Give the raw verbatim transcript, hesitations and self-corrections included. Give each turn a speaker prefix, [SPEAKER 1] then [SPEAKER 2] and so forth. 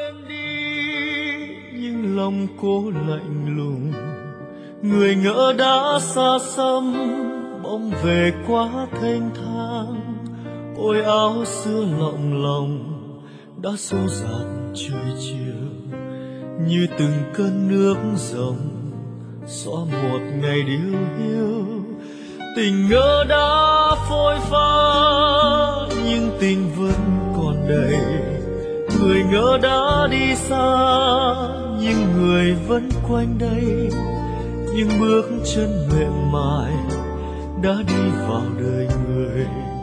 [SPEAKER 1] em đi nhưng lòng cô lạnh lùng, người ngỡ đã xa xăm bỗng về quá thênh thang. Ôi áo xưa lọng lòng đã xô dạt trời chiều, như từng cơn nước rồng xóa một ngày điêu hiu. Tình ngỡ đã phôi pha nhưng tình vẫn còn đây, người ngỡ đã đi xa nhưng người vẫn quanh đây. Những bước chân mềm mại đã đi vào đời người,